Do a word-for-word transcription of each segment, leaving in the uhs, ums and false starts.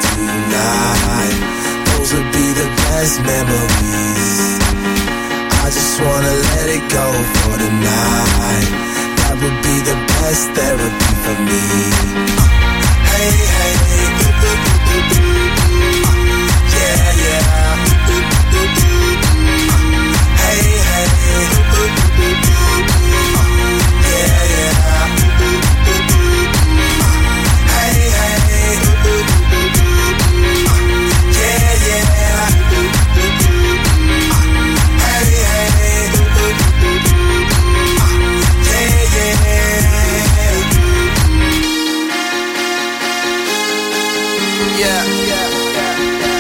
tonight. Those would be the best memories. I just wanna let it go for the night. That would be the best therapy for me. Hey, hey, yeah, yeah. Hey, hey, yeah, yeah. Hey, hey, yeah, yeah. Yeah, yeah, yeah, yeah.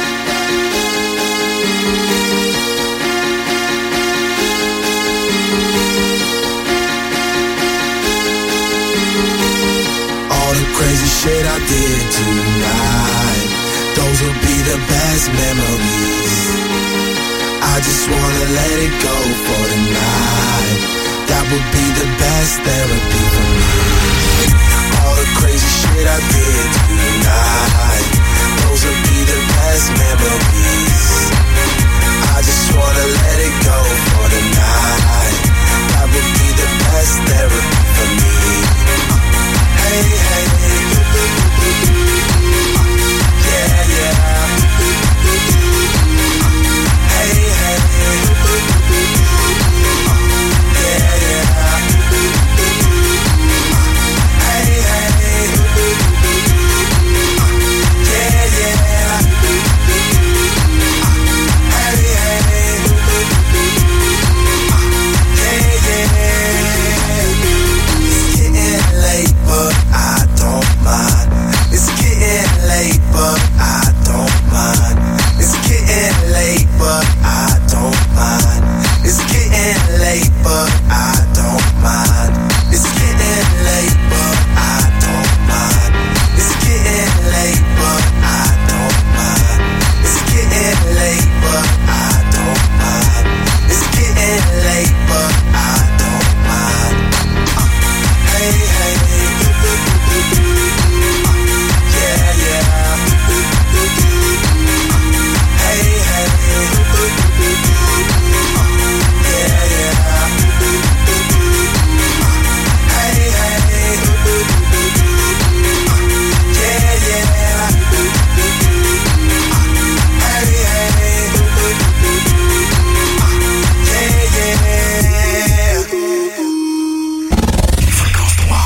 All the crazy shit I did tonight, those will be the best memories. I just wanna let it go for the night. That would be the best therapy for me. All the crazy shit I did tonight, those will be the best memories. I just wanna let it go for the night. That would be the best therapy for me. Hey, hey, yeah, yeah. Hey, hey, yeah, yeah. Hey, hey, yeah, yeah. Hey, hey, yeah, yeah. It's getting late, but I don't mind. It's getting late, but I don't mind. It's getting late, but I don't mind. It's getting late, but I don't mind. It's getting late, but I don't mind. It's getting late, but I don't mind. It's getting late, but I don't mind. It's getting late, but I don't mind. Hey, hey, yeah, yeah. Hey, hey, yeah, yeah. Hey, hey, yeah, yeah. Hey, hey, yeah, yeah. Fréquence trois.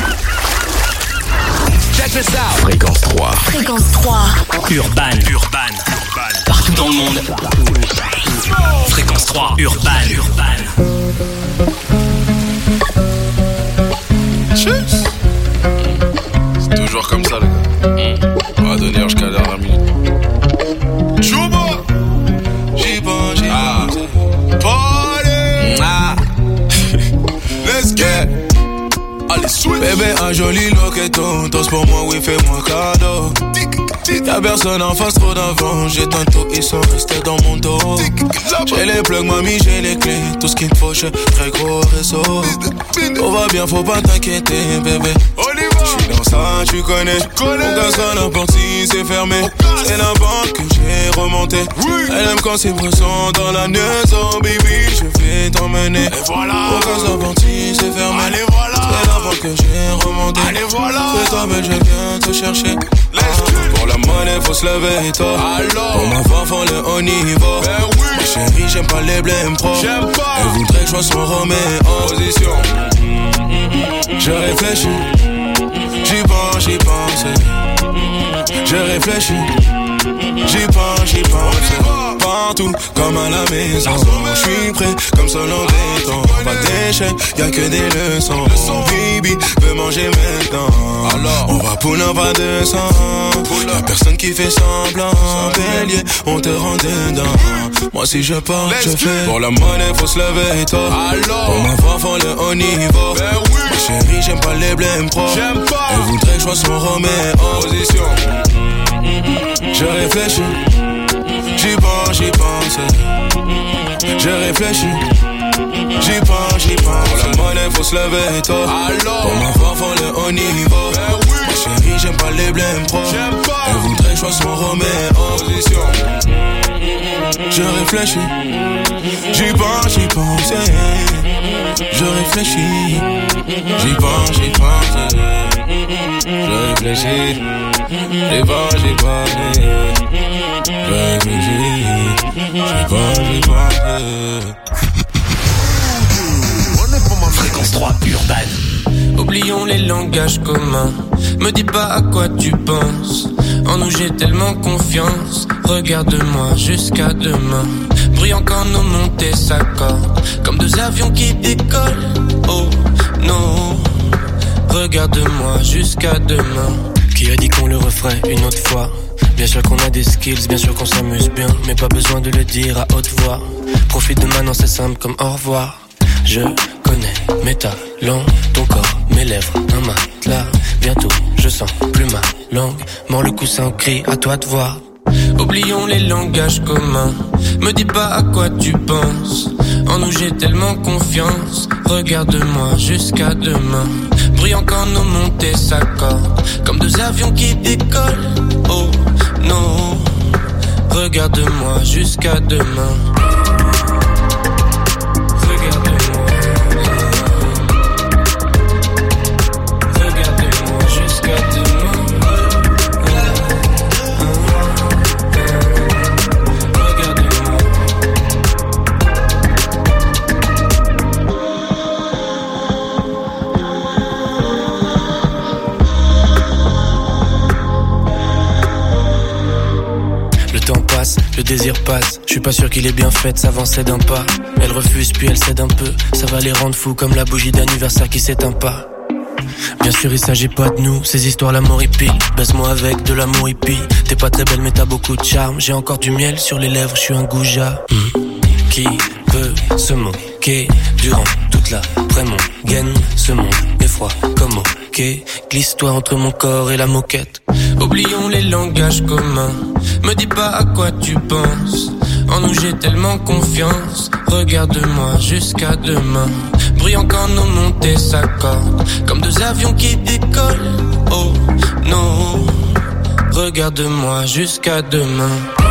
Check this out. Fréquence trois. Fréquence trois. Urban. Urban. Partout dans le monde. Fréquence trois. Urban. Urban. Cheers. C'est toujours comme ça, les gars. On va donner jusqu'à la dernière minute. Chouba. J'y pense, j'y pense. Party. Ah. Let's get. Allez, switch. Bébé, un joli loqueton. Tosse pour moi, oui, fais-moi cadeau. Y'a personne en face, trop d'avant. J'ai tantôt, ils sont restés dans mon dos. J'ai les plugs, mamie, j'ai les clés. Tout ce qu'il me faut, j'ai très gros réseau. Tout va bien, faut pas t'inquiéter, bébé. J'suis dans ça, tu connais. On casse pas la porte si c'est fermé. C'est la banque que j'ai remonté. Elle aime quand c'est pressant dans la maison, baby. Je vais t'emmener. On casse la porte si c'est fermé. C'est la banque que j'ai remonté. Fais-toi belle, je viens te chercher. Ah, pour la monnaie, faut se lever tôt. Pour ma femme, le haut niveau. Ben oui. Ma chérie, j'aime pas les blèmes pro. J'aime pas. Elle voudrait que je sois son Roméo en position. Je réfléchis. J'y pense, j'y pense. Je réfléchis. J'y pense, j'y pense. Partout, comme à la maison. J'suis prêt, comme seul en béton. Pas d'échec, y'a que des leçons. Baby, veut manger maintenant. Alors, on va pull up à deux cents. Y'a personne qui fait semblant. Bélier, on te rend dedans. Moi si je pars, je fais. Pour la monnaie, faut se lever tôt. Pour ma femme, faut le haut niveau. Ma chérie, j'aime pas les blèmes pro. Elle voudrait que je sois son Roméo en position. Je réfléchis. J'y pense, j'y pense. Je réfléchis. J'y pense, j'y pense. Pour la monnaie, faut se lever tôt. Pour ma femme, faut le haut niveau. Ma chérie, j'aime pas les blèmes pro. Elle voudrait que je sois chanson remet en position. Je réfléchis, j'y pense, j'y pense. Je réfléchis, j'y pense, j'y pense. Je réfléchis, j'y pense, j'y pense. Je réfléchis, j'y pense, j'y pense. Fréquence trois urbaine. Oublions les langages communs. Me dis pas à quoi tu penses. En nous j'ai tellement confiance. Regarde-moi jusqu'à demain. Brillant quand nos montées s'accordent. Comme deux avions qui décollent. Oh non. Regarde-moi jusqu'à demain. Qui a dit qu'on le referait une autre fois? Bien sûr qu'on a des skills, bien sûr qu'on s'amuse bien. Mais pas besoin de le dire à haute voix. Profite de maintenant, c'est simple comme au revoir. Je connais mes talents, ton corps, mes lèvres, un matelas. Bientôt, je sens plus ma langue. Mord le coussin, crie, à toi de voir. Oublions les langages communs. Me dis pas à quoi tu penses. En nous j'ai tellement confiance. Regarde-moi jusqu'à demain. Brillant quand nos montées s'accordent. Comme deux avions qui décollent. Oh non. Regarde-moi jusqu'à demain. Le désir passe, je suis pas sûr qu'il est bien fait de s'avancer d'un pas. Elle refuse puis elle cède un peu, ça va les rendre fous comme la bougie d'anniversaire qui s'éteint pas. Bien sûr il s'agit pas de nous, ces histoires l'amour hippie. Baisse-moi avec de l'amour hippie. T'es pas très belle mais t'as beaucoup de charme. J'ai encore du miel sur les lèvres, je suis un goujat. mmh. Qui peut se moquer durant toute la mon gaine, ce monde est froid comme ok. Glisse-toi entre mon corps et la moquette. Oublions les langages communs. Me dis pas à quoi tu penses. En nous j'ai tellement confiance. Regarde-moi jusqu'à demain. Brillant quand nos montées s'accordent. Comme deux avions qui décollent. Oh non. Regarde-moi jusqu'à demain.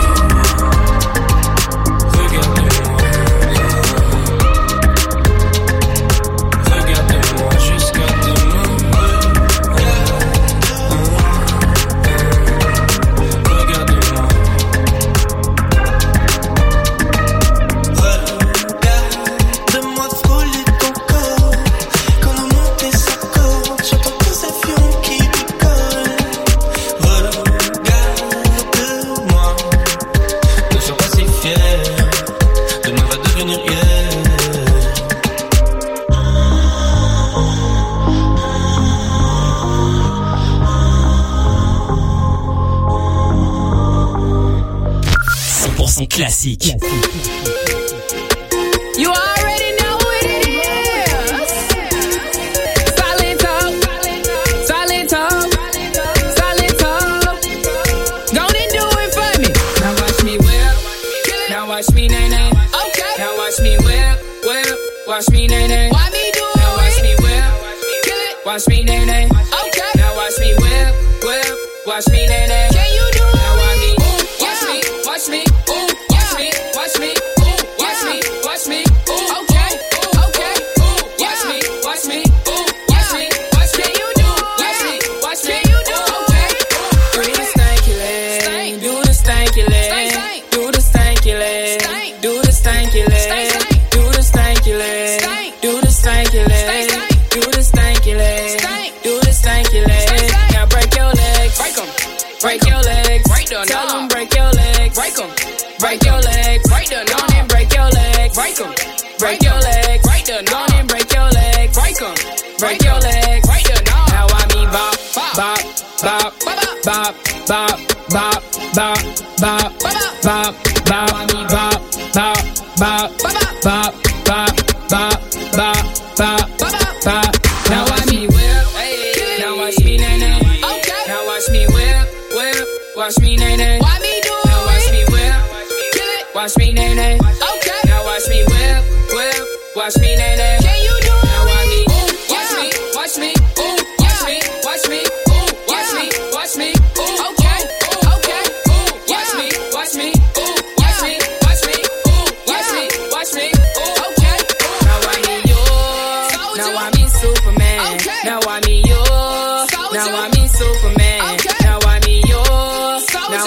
Classique. You already know what it is. Silent talk, silent talk, silent talk. Go and do it for me. Now watch me whip, now watch me nay nay. Okay. Now watch me whip, whip, watch me nay nay. Why me do it? Now watch me whip, watch me nay nay. Okay. Now watch me whip, whip, watch me nay nay. Can you do it? Now watch me, watch me, watch me. Watch me, ooh, watch me, watch me, ooh, okay, okay, ooh, watch me, watch me, ooh, watch me, watch me, you do, watch me, watch me, you do, okay. Do the stanky leg, do the stanky leg, do the stanky leg, do the stanky leg, do the stanky leg, do the stanky leg, do the stanky leg, do the stanky leg. Now break your legs, break 'em, break your legs, break them, tell 'em break your legs, break 'em, break your legs. Break the down and break your legs. Break 'em. Break your legs. Break the down and break your legs. Break 'em. Break your legs. Break the down. Now I mean bop, bop, bop, bop, bop, bop, bop, bop, bop, bop, bop. I mean bop, bop, bop, bop, bop, bop, bop, bop, bop. Now watch me whip. Now watch me nay nay. Okay. Now watch me whip, whip. Watch me nay nay. Why me do it? Now watch me whip. Watch me nay nay. Okay. Now watch me whip, whip. Watch me nay nay. Can you do it? Now watch me, ooh, watch yeah. me, watch me, ooh, watch yeah. me, watch me, ooh, watch yeah. me, watch me, ooh, okay, ooh, okay,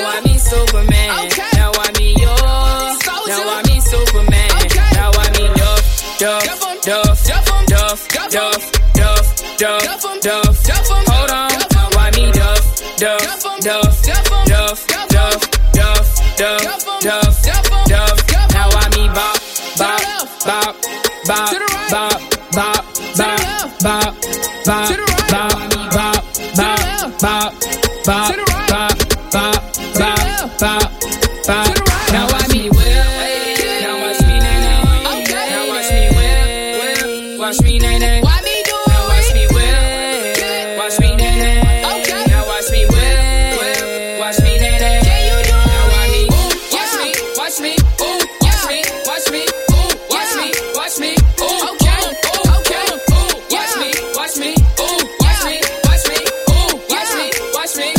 Now I'm me Superman. Okay. Now I'm me yours. Now I'm me Superman. Okay. Now I'm me Duff, Duff, Duff, Duff, Duff, Duff, Duff, Duff, Duff, Duff. Hold on. Now I'm me Duff, Duff, Duff, Duff, Duff, Duff, Duff, Duff, Duff. Now I'm me Bop, Bop, Bop, Bop, Bop, Bop, Bop, Bop, Bop, Bop, Bop, Bop, Bop, Bop, bop, bop, bop, bop. Now watch me whip. Now watch me nay nay. Now watch me whip. Watch me nay nay. Why me do it? Now watch me whip. Watch me nay nay. Okay. Now watch me whip. Watch me nay nay. Can you do it? Now watch me. Watch me. Watch me. Ooh. Watch me. Watch me. Ooh. Watch me. Watch me. Ooh. Okay. Okay. Ooh. Watch me. Watch me. Ooh. Watch me. Watch me. Ooh. Watch me. Watch me.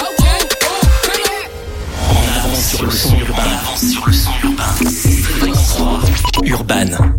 Sur le son urbain, avance sur le son urbain. Fréquence trois, Urban.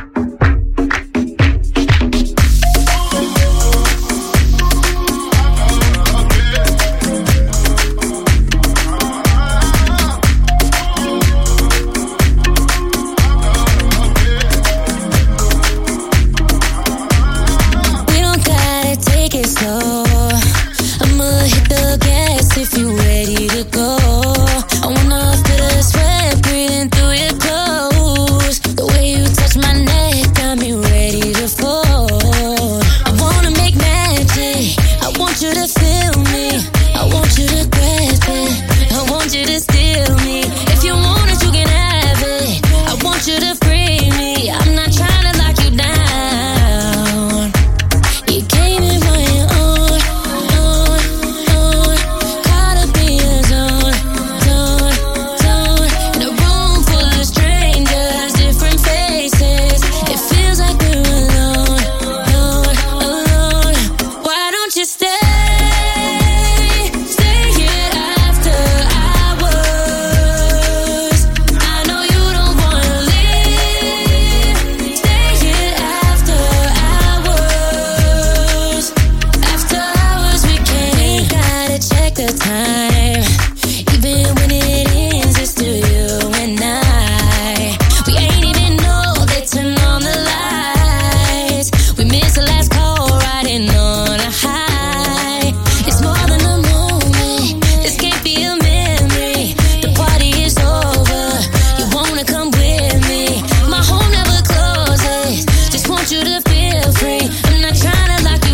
We don't gotta take it slow. I'ma hit the gas if you ready to go. I wanna feel the sweat breathing through your clothes. The way you touch my neck got me ready to fall. I wanna make magic. I want you to feel me. I want you to grasp it. I want you to steal me. If you want it, you can have it. I want you to free me. I'm not trying to lock you down. You came in on your own, on, on. Caught up in your zone, zone, zone. In a room full of strangers, different faces. It feels like we're alone, alone, alone. Why don't you stay? Stay here after hours. I know you don't wanna leave. Stay here after hours. After hours we can. We gotta check the time. Even when it ends, it's still you and I. We ain't even know they turn on the lights. We missed the last call, riding on a high. It's more than a moment. This can't be a memory. The party is over. You wanna come with me? My home never closes. Just want you to feel free. I'm not trying to lock you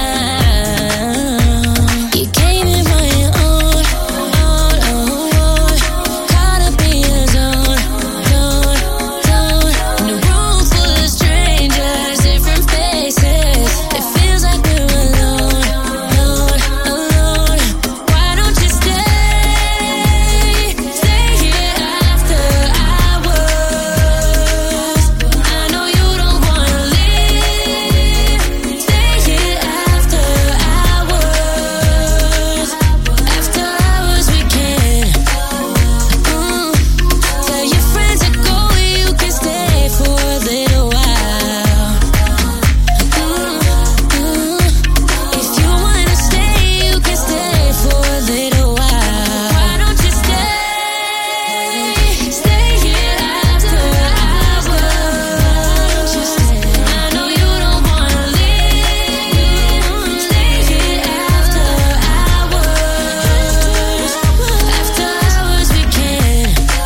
down. You came in on your own, on, on. Caught up in your zone, zone, zone. In a room full of strangers, different faces. It feels like we're alone, alone, alone. Why don't you stay? Stay here after hours. I know you don't wanna leave. Stay here after hours. After hours we can. Mm. Tell your friends to go, you can stay for a little while. Mm, mm. If you wanna stay, you can stay for a little while. Why don't you stay? Stay here after hours. I know you don't wanna leave. Stay here after hours. After hours we can.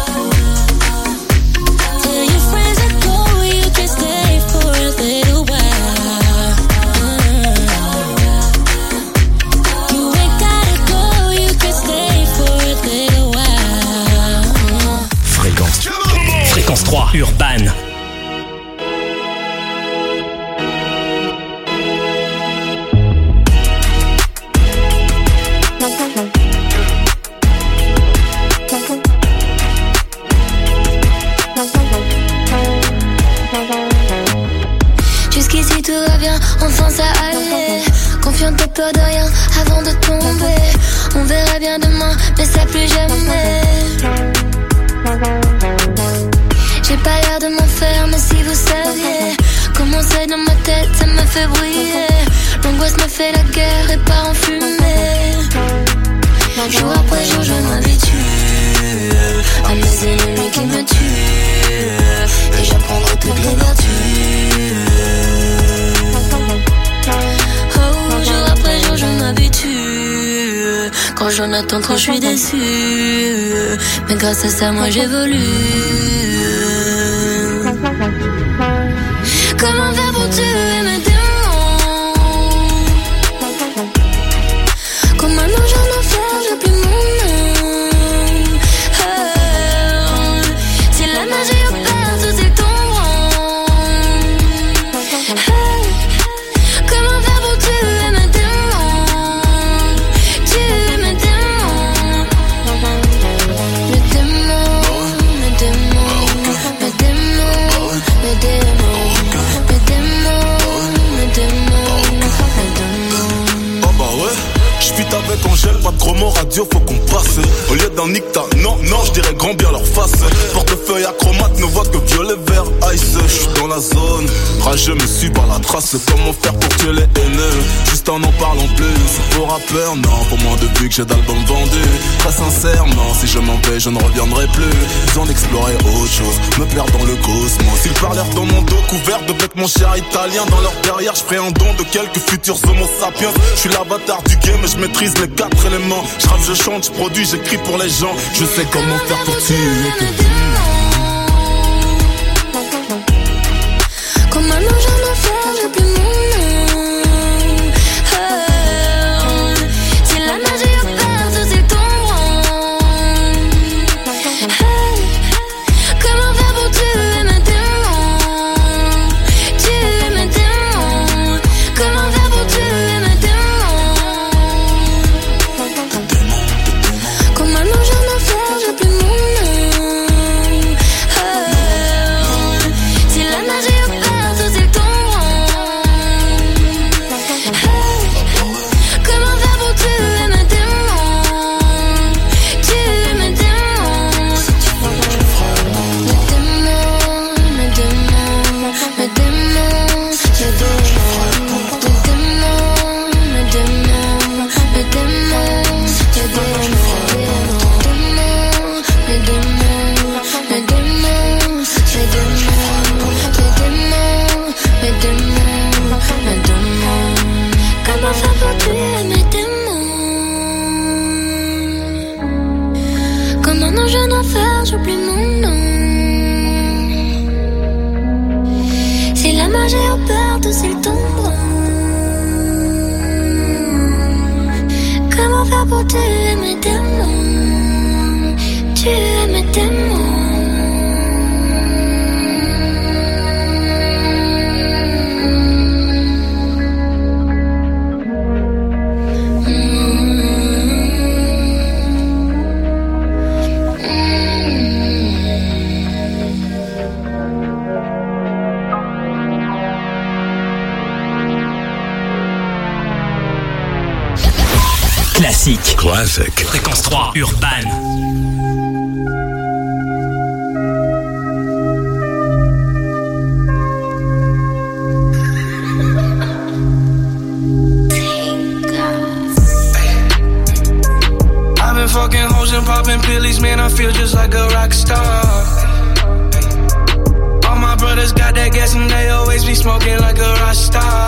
Tell your friends to go, you can stay for a little while. You ain't gotta go, you can stay for a little while. Fréquence. Fréquence trois, Urban. Jusqu'ici tout va bien, enfin ça allait. Confiante, pas peur de rien avant de tomber. On verra bien demain, mais ça plus jamais. J'ai pas l'air de m'en faire, mais si vous saviez comment c'est dans ma tête, ça me fait briller. L'angoisse me fait la guerre et part en fumée. Jour après jour je m'habitue à mes ennemis qui me tuent, et j'apprendrai toutes les vertus. Oh, jour après jour je m'habitue. Quand j'en attends trop je suis déçue, mais grâce à ça moi j'évolue. Comment faire pour tuer mes démons? Comme maintenant j'en ai fait, j'ai plus mon nom. Oh, si la magie opère, tout est tombant. Oh, comment faire pour tuer mes démons? Tuer mes démons. Mes démons, mes démons, mes démons, mes démons. Avec Angèle, pas de gros mots radio, faut qu'on passe. Au lieu d'un nicta, non, non, je dirais grand bien leur face. Portefeuille acromate ne voit que violet, vert, ice. Je suis dans la zone, rageux me suis par la trace. Comment faire pour tuer les haineux, juste en en parlant plus. C'est pour rappeur, non, pour moins de vues que j'ai d'albums vendus. Très sincèrement, si je m'en vais, je ne reviendrai plus. Besoin d'explorer autre chose, me perdre dans le cosmos. Ils parlèrent dans mon dos, couvert de vêtements chers italiens. Dans leur derrière, je ferai un don de quelques futurs homo sapiens. Je suis l'avatar du game, mais je maîtrise les quatre éléments. Je rappe, je chante, je produis, j'écris pour les gens. Je sais comment faire pour tuer tes démons. Comme maintenant j'en ai fait, j'ai plus mon nom. Oh, si la magie opère, tout est tombant. Oh, comment faire pour tuer mes démons? Tuer mes démons. Comment faire pour tuer mes démons? Comme maintenant j'en ai fait, j'ai plus mon nom. Oh, si la magie opère, tout est tombant. Oh, comment faire pour tuer mes démons? Tuer mes démons. Mes démons, mes démons, mes démons, mes démons, mes démons, mes démons, mes démons, mes démons. Comment faire pour tuer mes démons? Comme maintenant je n'en fais, j'oublie mon nom. Si la magie opère, tout c'est le tombant. Comment faire pour tuer mes démons? Tuer mes démons. Classique. Classic. Fréquence trois, Urban. I've been fucking hoes and popping pillies, man, I feel just like a rock star. All my brothers got that gas and they always be smoking like a rock star.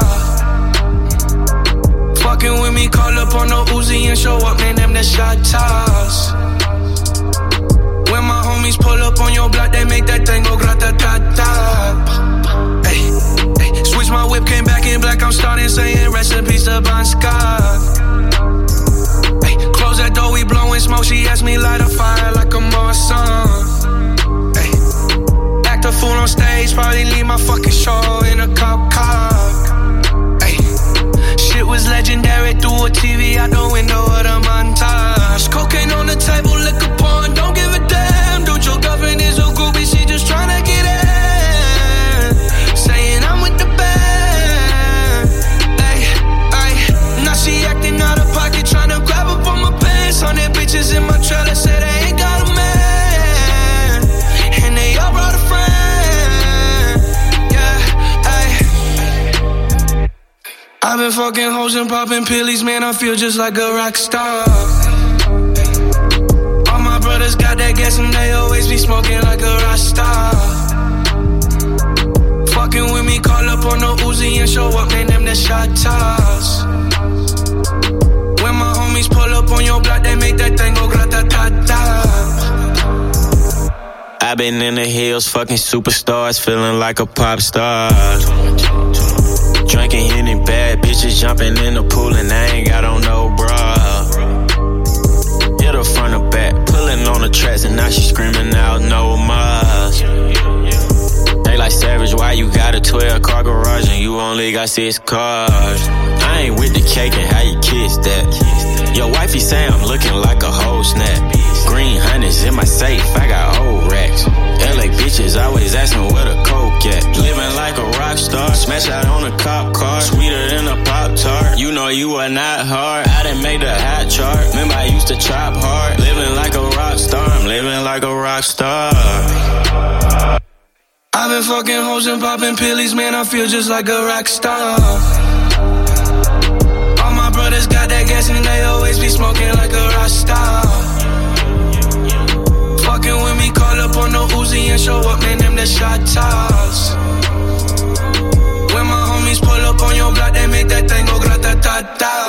Fucking with me, call up on the Uzi and show up, man, them the shot toss. When my homies pull up on your block, they make that thing go grata-ta-ta. Ay, ay, switch my whip, came back in black, I'm starting saying recipes to Bon Scott. Ay, close that door, we blowing smoke, she asked me light a fire like a Marsan. Ay, act a fool on stage, probably leave my fucking show in a cop car. It was legendary through a T V out the window of the montage. Cocaine on the table, liquor porn, don't give a damn. Dude, your girlfriend is a groupie, she just tryna get in. Saying I'm with the band. Ay, ay, now she acting out of pocket, tryna grab up on my pants. On their bitches in my trailer, say they ain't got a man. And they all brought a friend. Yeah, ay. I've been fucking hoes and popping pillies, man, I feel just like a rock star. always be smoking like a Rasta. Fucking with me, call up on the Uzi and show up, name them the shot toss. When my homies pull up on your block, they make that thing go grata-ta-ta. I've been in the hills, fucking superstars, feeling like a pop star. Drinking Henny, bad bitches jumping in the pool and I ain't got on no bra. Hit her front or back, pulling on the tracks and now she screaming out no more. They like Savage, why you got a twelve car garage and you only got six cars? I ain't with the cake and how you kiss that. Your wifey say I'm looking like a whole snap. Green hundreds in my safe, I got old racks. L A bitches always asking where the coke at. Living like a rock star, smash out on a cop car. Sweeter than a Pop-Tart, you know you are not hard. I done made the hot chart, remember I used to chop hard. Living like a rock star, I'm living like a rock star. I've been fucking hoes and popping pillies, man, I feel just like a rock star. All my brothers got that gas and they always be smoking like a rock star. Fucking with me, call up on the Uzi and show up, man, them the shot toss. When my homies pull up on your block, they make that thing go grata-ta-ta.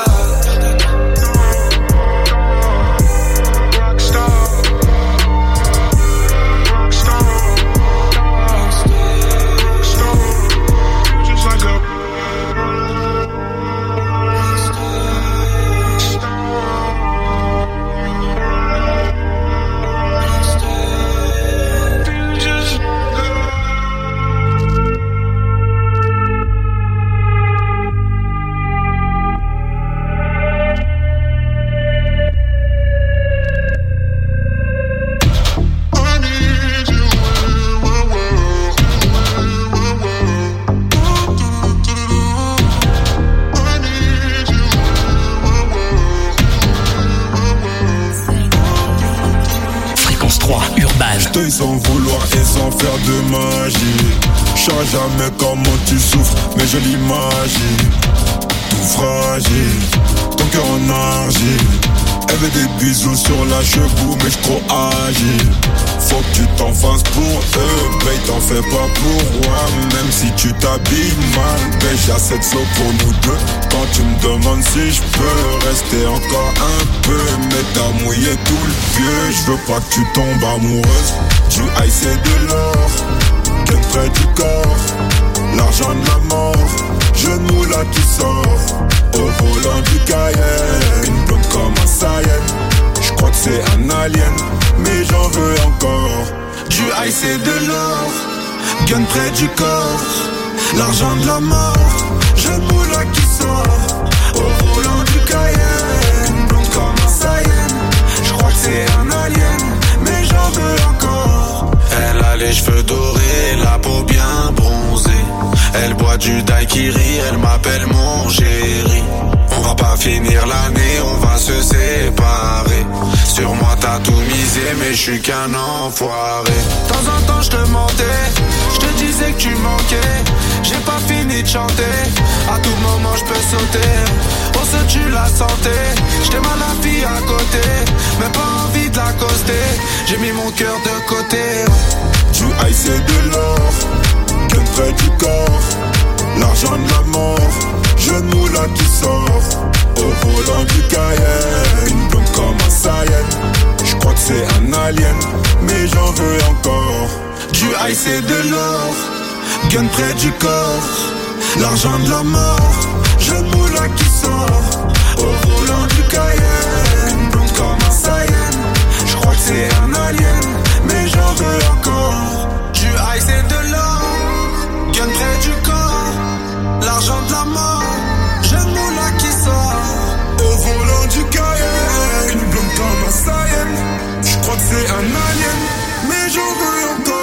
Sans vouloir et sans faire de magie. Je sais jamais comment tu souffres, mais je l'imagine. Tout fragile, ton cœur en argile. Elle veut des bisous sur la cheveux, mais je trop agile. Faut que tu t'en fasses pour eux, mais t'en fais pas pour moi. Même si tu t'habilles mal, mais j'ai assez de flow pour nous deux. Quand tu me demandes si je peux rester encore un peu, mais t'as mouillé tout le pieu. Je veux pas que tu tombes amoureuse. Du high c'est de l'or, bien près du corps. L'argent de la mort, je moula qui sort. Au volant du Cayenne, une blonde comme un Saiyan. Je crois que c'est un alien, mais j'en veux encore. Du high c'est de l'or, gun près du corps. L'argent de la mort, je moula qui sort. Au volant du Cayenne, une blonde comme un Saiyan. Je crois que c'est un alien, mais j'en veux encore. Elle a les cheveux dorés, la peau bien bronzée. Elle boit du daiquiri, elle m'appelle mon chéri. On va pas finir l'année, on va se séparer. Sur moi t'as tout misé, mais je suis qu'un enfoiré. De temps en temps je te mentais, je te disais que tu manquais. J'ai pas fini de chanter, à tout moment je peux sauter. On se tue la santé, j't'ai mal la fille à côté, mais pas envie de l'accoster. J'ai mis mon cœur de côté. Du high c'est de l'or, gun près du corps. L'argent de la mort, je moula qui sort. Au volant du Cayenne, une blonde comme un Saiyan. Je crois que c'est un alien, mais j'en veux encore. Du high c'est de l'or, gun près du corps. L'argent de la mort, je moula qui sort. Au volant du Cayenne, une blonde comme un Saiyan. Je crois que c'est un alien, mais j'en veux encore. Du high c'est de l'or, gun près du corps. L'argent de la mort, je moula qui sort. Au volant du Cayenne, une blonde comme un Saiyan. Je crois que c'est un alien, mais j'en veux encore.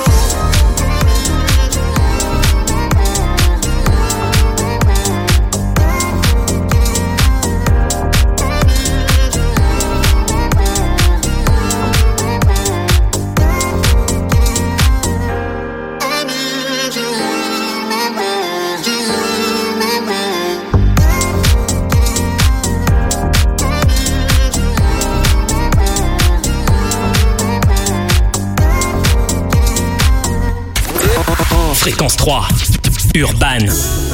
Fréquence trois, Urban.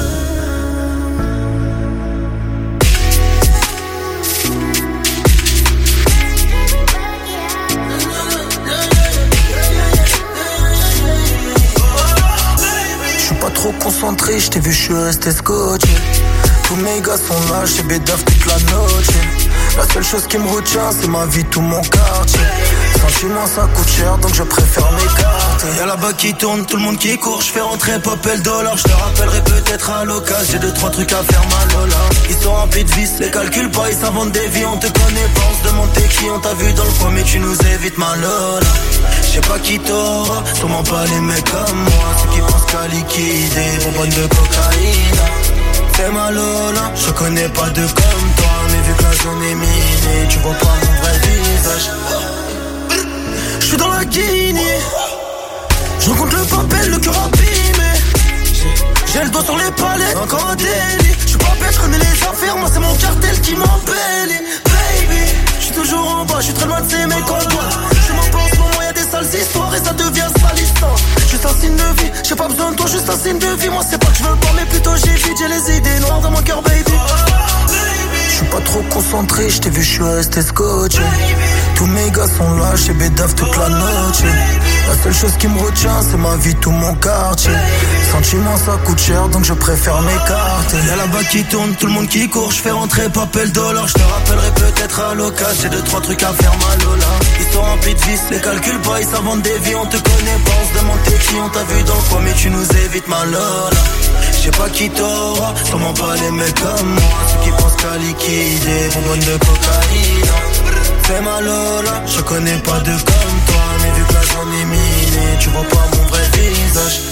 Trop concentré, je t'ai vu, je suis resté scotché. Tous mes gars sont là, j'ai bédave toute la noche. La seule chose qui me retient, c'est ma vie, tout mon quartier. Sentiment, ça coûte cher, donc je préfère m'écarter. Y'a là-bas qui tourne, tout le monde qui court. Je fais rentrer pop et le dollar. Je te rappellerai peut-être à l'occasion. J'ai deux, trois trucs à faire, ma Lola. Ils sont remplis de vis, les calculs pas, ils s'inventent des vies. On te connaît pas, on se demande t'es qui. On t'a vu dans le coin, mais tu nous évites, ma Lola. Je sais pas qui t'aura, sûrement pas les mecs comme moi. Ceux qui pensent qu'à liquider, bonbonne de cocaïne. C'est ma Lola, je connais pas de comme toi. Mais vu que la zone est minée, tu vois pas mon vrai visage. Je suis dans la Guinée, je rencontre le papel, le cœur abîmé. J'ai le doigt sur les palettes, encore un délit. Je suis pas bête, je connais les affaires, moi c'est mon cartel qui m'embellit. Baby, je suis toujours en bas, je suis très loin de ces mecs en toi. Je m'en pense, au moment y'a des sales histoires et ça devient salissant. Juste un signe de vie, j'ai pas besoin de toi, juste un signe de vie. Moi c'est pas que je veux pas, mais plutôt j'évite, j'ai les idées noires dans mon cœur, baby. Je suis pas trop concentré, je t'ai vu, je suis resté scotché. Tous mes gars sont là, j'ai bédave toute la noche. La seule chose qui me retient, c'est ma vie, tout mon quartier. Sentiment, ça coûte cher, donc je préfère m'écarter. Y'a là-bas qui tourne, tout le monde qui court. Je fais rentrer papel dollar. Je te rappellerai peut-être à l'occasion. J'ai deux, trois trucs à faire, ma Lola. Ils sont remplis de vis, les calculs pas, ils s'inventent des vies. On te connaît pas, on se demande t'es qui. On t'a vu dans le coin, mais tu nous évites, ma Lola. Je sais pas qui t'aura, sûrement pas les mecs comme moi. Ceux qui pensent qu'à liquider, bonbonne de cocaïne. Fais ma Lola, je connais pas de comme toi. Mais vu que la zone est minée, tu vois pas mon vrai visage.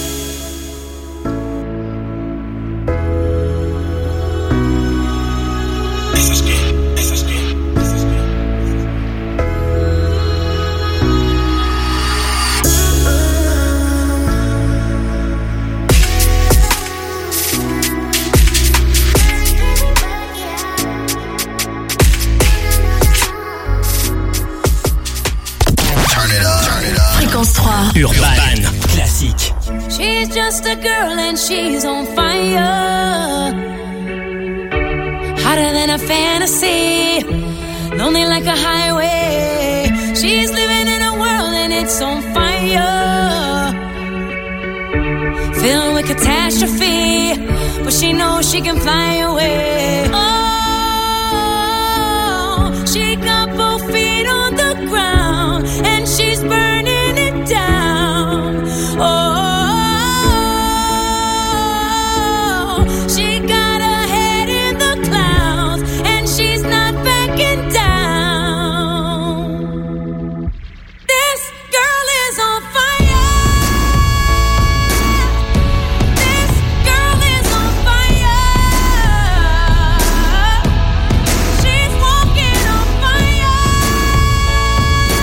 Urban Classique. She's just a girl and she's on fire. Hotter than a fantasy. Lonely like a highway. She's living in a world and it's on fire. Filled with catastrophe. But she knows she can fly away. Oh, she got both feet on the ground. And she's burning down. Oh, she got her head in the clouds and she's not backing down. This girl is on fire. This girl is on fire. She's walking on fire.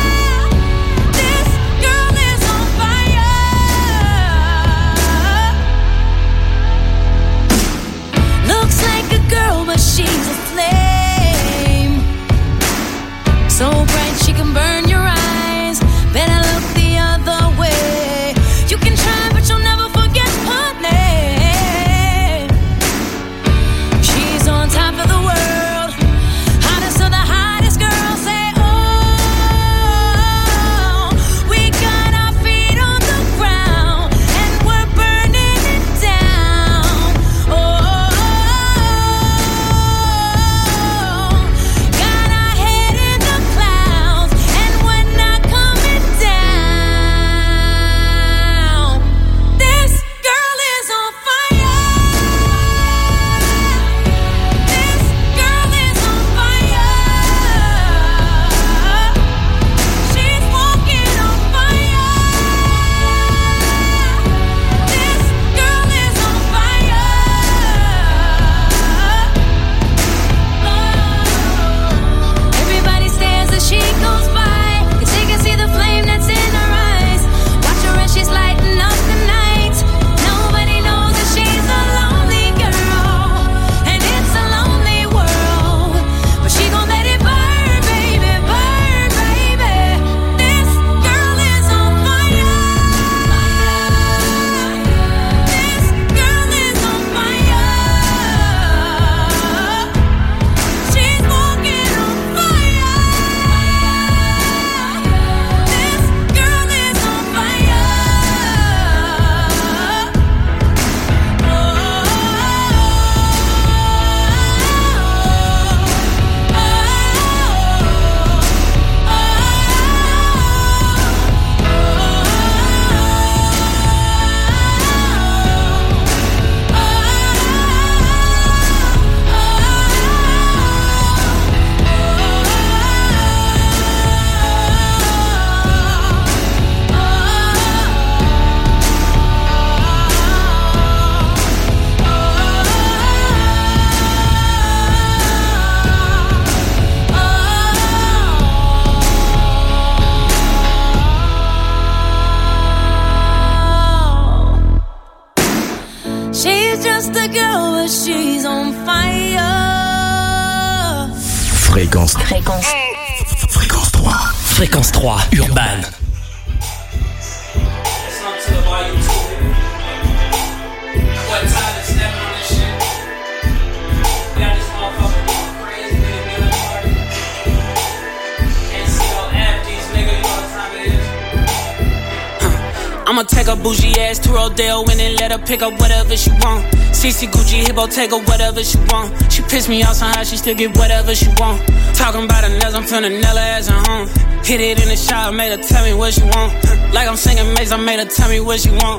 just a girl, but she's on fire. Fréquence. Fréquence. Fréquence trois. Fréquence trois. Urban. I'ma take a bougie ass to Rodeo and then let her pick up whatever she want. C C Gucci Hippo, take her whatever she want. She pissed me off somehow, she still get whatever she want. Talking about her nails, I'm feeling Nella as at home. Hit it in the shower, made her tell me what she want. Like I'm singing Maze, I made her tell me what she want.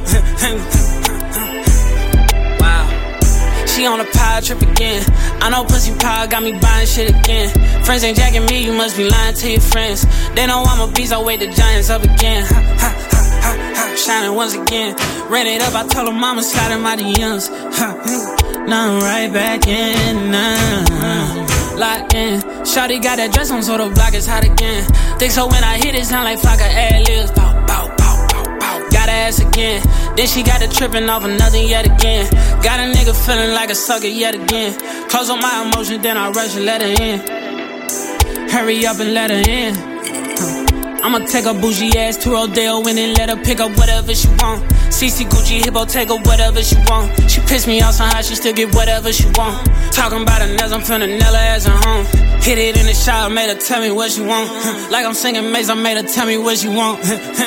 Wow. She on a power trip again. I know pussy power got me buying shit again. Friends ain't jacking me, you must be lying to your friends. They know I'm a beast, I wake the giants up again. Shining once again. Ran it up, I told her mama sliding my D Ms. Now I'm right back in, now locked in. Shawty got that dress on, so the block is hot again. Think so when I hit it, sound like flock of ad-libs. Bow, bow, bow, bow, bow. Got her ass again. Then she got it tripping off another yet again. Got a nigga feeling like a sucker yet again. Close on my emotions, then I rush and let her in. Hurry up and let her in. I'ma take a bougie ass to Rodeo and then let her pick up whatever she want. C C Gucci Hippo, take her whatever she want. She pissed me off somehow, she still get whatever she want. Talking about her nails, I'm feeling Nella as at home. Hit it in the shower, made her tell me what she want. Like I'm singing Maze, I made her tell me what she want.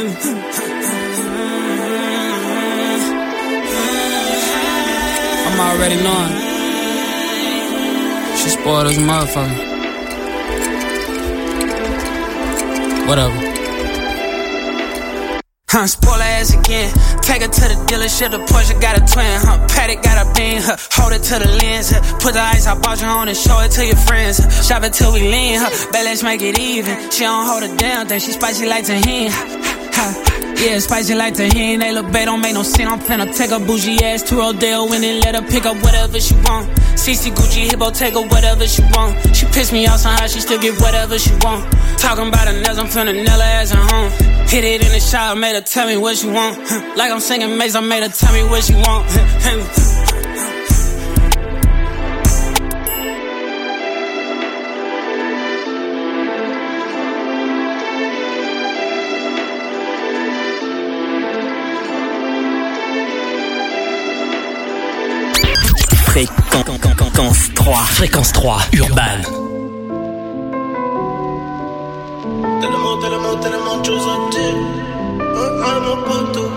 I'm already knowing. She spoiled as a motherfucker. Whatever. Huh, spoil her ass again. Take her to the dealership, the Porsche got a twin, huh? Paddock got a bean, huh? Hold it to the lens, huh? Put the ice I bought you on and show it to your friends, huh? Shop it till we lean, huh? Bet let's make it even. She don't hold it down, think she spicy like tahini, huh? Yeah, spicy like tahini. They look bad, don't make no sense. I'm finna take a bougie ass to Rodeo and then let her pick up whatever she want. C C Gucci Hippo, take her whatever she want. She pissed me off somehow, she still get whatever she want. Talking about her nails, I'm feeling Nella as at home. Hit it in the shower, made her tell me what she want. Like I'm singing Maze, I made her tell me what she want. Fréquence trois. Fréquence trois. Urban. Tellement, tellement, tellement de choses à dire. Ah, ah, mon poteau.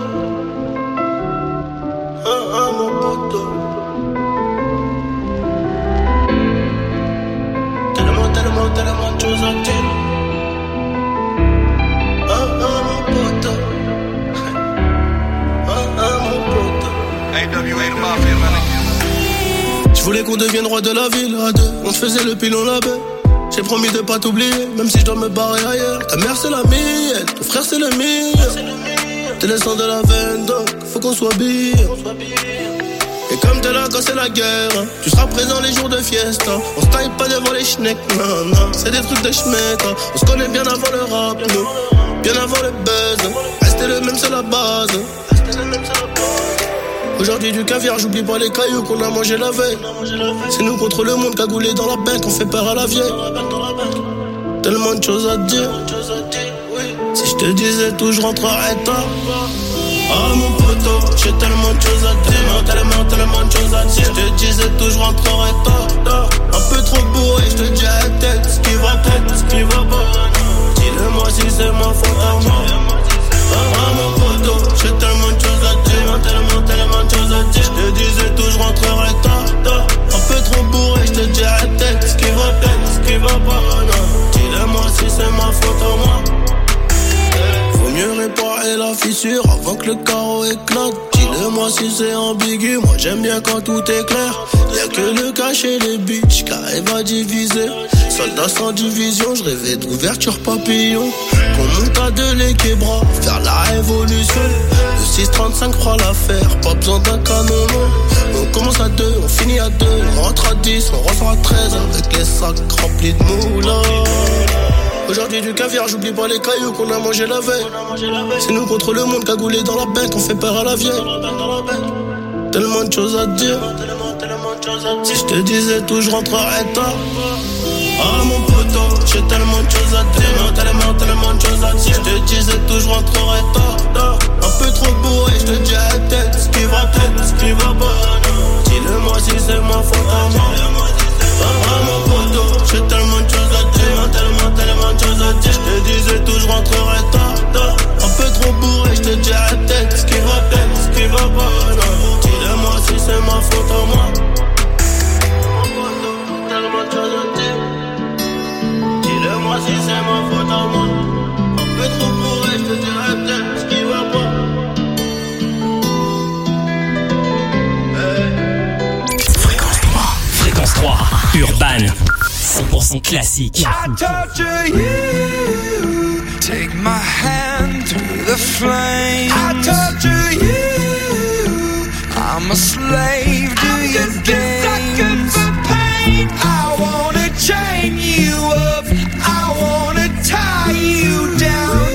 Ah, ah, mon poteau. Tellement, tellement, tellement de choses à dire. Ah, ah, mon poteau. Ah, ah, mon poteau. A W A the Mafia, man. Je voulais qu'on devienne roi de la ville à deux. On se faisait le pilon la baie. J'ai promis de pas t'oublier, même si je dois me barrer ailleurs. Ta mère c'est la mienne, ton frère c'est le mien. T'es le sang de la veine, donc faut qu'on soit bien. Et comme t'es là quand c'est la guerre, hein, tu seras présent les jours de fiesta. On se taille pas devant les schnecks, non, non, c'est des trucs de schmeck. Hein. On se connaît bien avant le rap, nous, bien avant le buzz. Rester le même c'est la base. Rester le même c'est la base. Aujourd'hui du caviar, j'oublie pas les cailloux qu'on a mangé la veille. C'est nous contre le monde, cagoulé dans la banque, on fait peur à la vieille. Tellement de choses à dire. Si je te disais tout, je rentrerais tard. Ah mon poteau, j'ai tellement de choses à dire. Tellement, tellement, tellement de choses à dire. Si je te disais tout, je rentrerais tard. Un peu trop bourré, je te dirais peut-être ce qui va peut-être, ce qui va pas. Dis-le-moi si c'est ma faute à moi. Ah mon poteau, j'ai tellement de choses à dire. Tellement, tellement de choses à dire. Je te disais tout, je rentrerai tard. Un peu trop bourré, je te dirais peut-être ce qui va peut-être, ce qui va pas. Dis-le-moi si c'est ma faute à moi. Faut mieux réparer la fissure avant que le carreau éclate. Dis-le-moi si c'est ambigu, moi j'aime bien quand tout est clair. Y'a que le cacher les bitches qui arrivent à diviser. Soldat sans division, je rêvais d'ouverture papillon. Qu'on monte à deux les québras, faire la révolution. Le six trente-cinq fera l'affaire, pas besoin d'un canon long. On commence à deux, on finit à deux, on rentre à dix, on ressort à treize avec les sacs remplis de moulins. Aujourd'hui du caviar, j'oublie pas les cailloux qu'on a mangé la veille. C'est nous contre le monde, cagoulé dans la banque, on fait peur à la vieille. Tellement de choses à dire. Si je te disais tout, je rentrerais tard. Ah mon poteau, j'ai tellement de choses à dire, tellement, tellement de choses à dire. Si je te disais tout, je rentrerais tard. Un peu trop bourré, je te dis à la tête ce qui va tête, ce qui va pas. Dis-le-moi si c'est ma faute à moi. Ah mon poteau, j'ai tellement de choses à dire, tellement, tellement de choses à dire. Je te disais tout, je rentrerais tard. Un peu trop bourré, je te dis à la tête ce qui va tête, ce qui va pas. Dis-le-moi si c'est ma faute à moi. Tellement de choses à dire. Dis-le-moi si c'est ma faute à moi. Un peu trop bourré, je te dis à la tête ce qui va pas. Fréquence trois. Fréquence trois. Urban. cent pour cent classique. I torture you. Take my hand through the flame. I torture you. I'm a slave to I'm your just games. A sucker for pain. I wanna chain you up. I wanna tie you down.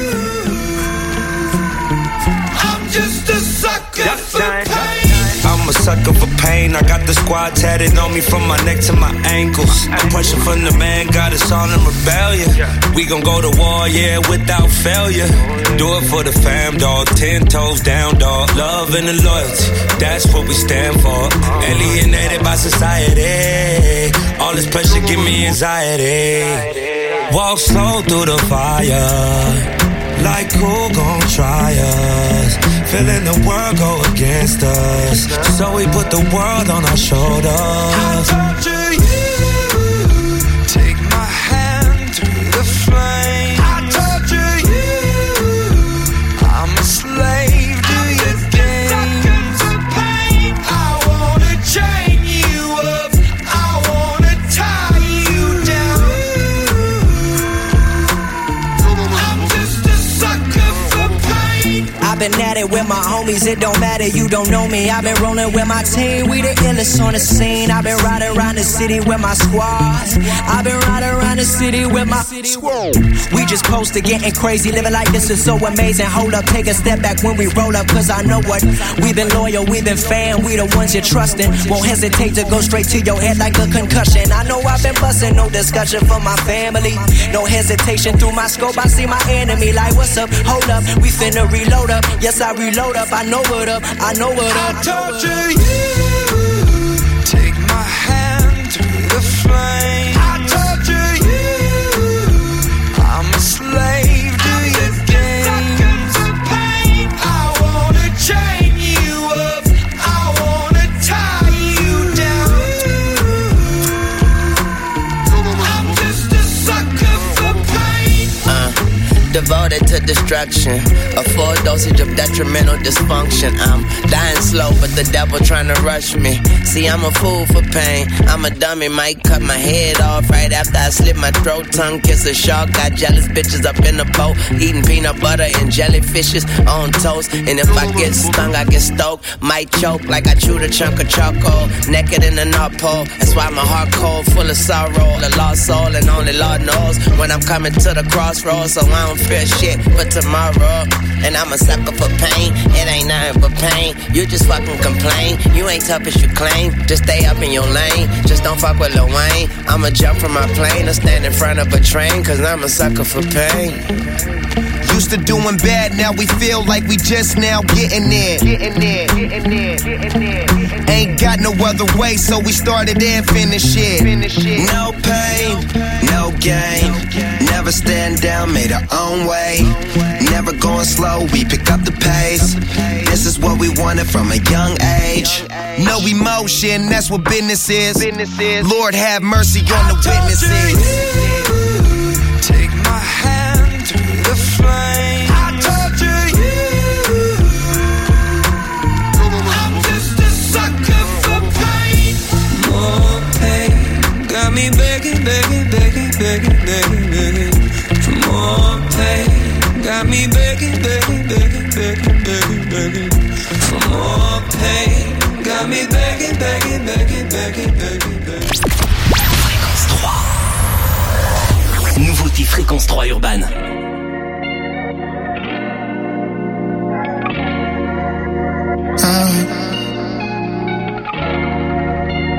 I'm just a sucker Duck for time. pain. I'm a sucker for pain. I got the squad tatted on me from my neck to my ankles. The pressure from the man got us all in rebellion. We gon' go to war, yeah, without failure. Do it for the fam, dog. Ten toes down, dog. Love and the loyalty, that's what we stand for. Alienated by society. All this pressure give me anxiety. Walk slow through the fire. Like who gon' try us? Feeling the world go against us. So we put the world on our shoulders. I torture you. Take my hand through the flame. I torture you. I'm a slave to your games. For pain. I wanna chain you up. I wanna tie you down. I'm just a sucker for pain. I've been at it with my homies, it don't matter, you don't know me. I've been rolling with my team, we the illest on the scene. I've been riding around the city with my squad. I've been riding around the city with my squad. We just close to getting crazy, living like this is so amazing. Hold up, take a step back when we roll up, cause I know what. We've been loyal, we've been fan, we the ones you're trusting. Won't hesitate to go straight to your head like a concussion. I know I've been busting, no discussion for my family. No hesitation through my scope, I see my enemy like, what's up, hold up, we finna reload up. Yes, I reload up, I know what up, I know what up. I torture you. Take my hand through the flame. I torture you. I'm a slave to your games. For pain. I wanna chain you up. I wanna tie you down. I'm just a sucker for pain. Uh. Devoted to destruction, a full dosage of detrimental dysfunction. I'm dying slow, but the devil trying to rush me. See, I'm a fool for pain. I'm a dummy, might cut my head off right after I slit my throat. Tongue kiss a shark, got jealous bitches up in the boat, eating peanut butter and jellyfishes on toast. And if I get stung, I get stoked. Might choke like I chewed a chunk of charcoal. Naked in the North Pole, that's why my heart cold, full of sorrow. A lost soul, and only Lord knows when I'm coming to the crossroads. So I don't fear shit for tomorrow. And I'm a sucker for pain. It ain't nothing but pain. You just fucking complain. You ain't tough as you claim. Just stay up in your lane. Just don't fuck with Lil Wayne. I'ma jump from my plane or stand in front of a train, cause I'm a sucker for pain. Used to doing bad, now we feel like we just now getting there. Getting there, getting there, getting there. Ain't got no other way, so we started and finished it. No pain, no gain. Never stand down, made our own way. Never going slow, we pick up the pace. This is what we wanted from a young age. No emotion, that's what business is. Lord have mercy on the witnesses. Take my hand through the flame. I torture you. I'm just a sucker for pain. More pain got me begging, begging, begging, begging, begging, begging for more pain. Got me begging, begging, begging, begging, begging, begging for more pain. Got me begging, begging, begging, begging, begging, begging. Fréquence trois. Nouveauté Fréquence trois Urban. Uh,